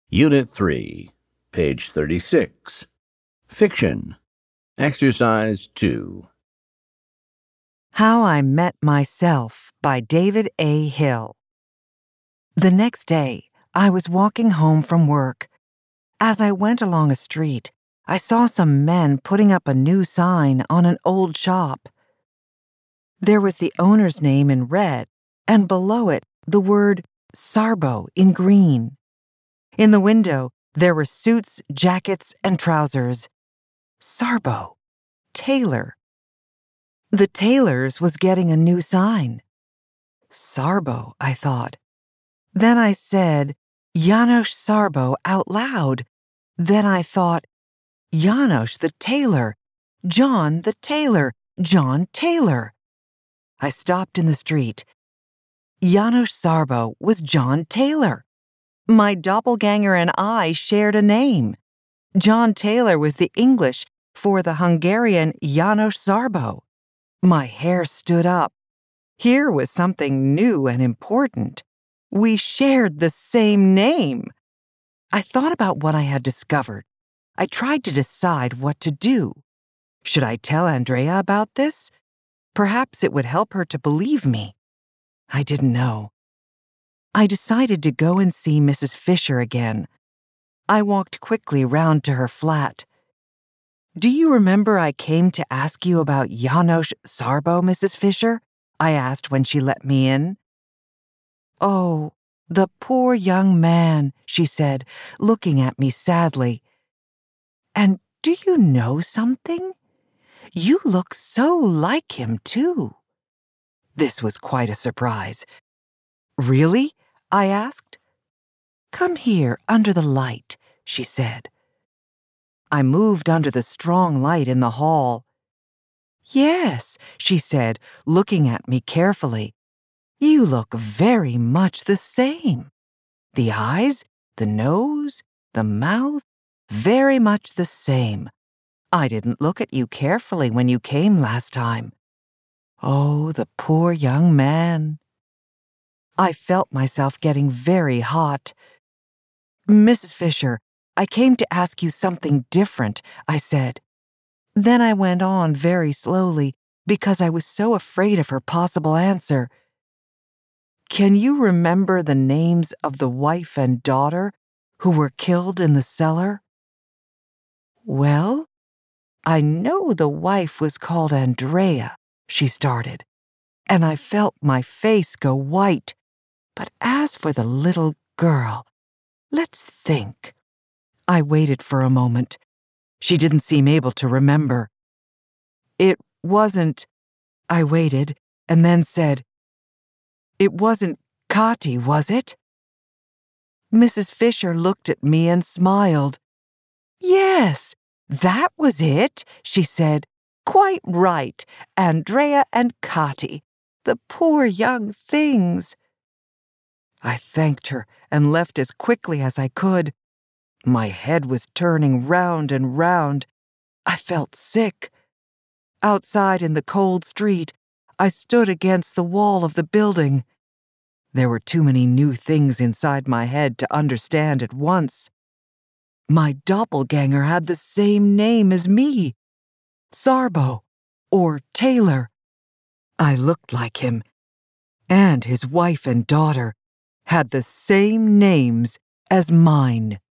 Unit 3, page 36. Fiction. Exercise 2. How I Met Myself by David A. Hill. The next day, I was walking home from work. As I went along a street, I saw some men putting up a new sign on an old shop. There was the owner's name in red, and below it, the word Sarbo in green. In the window, there were suits, jackets, and trousers. Sarbo, tailor. The tailor's was getting a new sign. Sarbo, I thought. Then I said, János Sarbo out loud. Then I thought, János the tailor, John the tailor, John Taylor. I stopped in the street. János Sarbo was John Taylor. My doppelganger and I shared a name. John Taylor was the English for the Hungarian János Sarbo. My hair stood up. Here was something new and important. We shared the same name. I thought about what I had discovered. I tried to decide what to do. Should I tell Andrea about this? Perhaps it would help her to believe me. I didn't know. I decided to go and see Mrs. Fisher again. I walked quickly round to her flat. Do you remember I came to ask you about János Sarbo, Mrs. Fisher? I asked when she let me in. Oh, the poor young man, she said, looking at me sadly. And do you know something? You look so like him, too. This was quite a surprise. Really? I asked. Come here under the light, she said. I moved under the strong light in the hall. Yes, she said, looking at me carefully. You look very much the same. The eyes, the nose, the mouth, very much the same. I didn't look at you carefully when you came last time. Oh, the poor young man. I felt myself getting very hot. Mrs. Fisher, I came to ask you something different, I said. Then I went on very slowly because I was so afraid of her possible answer. Can you remember the names of the wife and daughter who were killed in the cellar? Well, I know the wife was called Andrea, she started, and I felt my face go white. But as for the little girl, let's think. I waited for a moment. She didn't seem able to remember. It wasn't, I waited, and then said, it wasn't Kati, was it? Mrs. Fisher looked at me and smiled. Yes, that was it, she said. Quite right, Andrea and Kati, the poor young things. I thanked her and left as quickly as I could. My head was turning round and round. I felt sick. Outside in the cold street, I stood against the wall of the building. There were too many new things inside my head to understand at once. My doppelganger had the same name as me, Sarbo, or Taylor. I looked like him, and his wife and daughter had the same names as mine.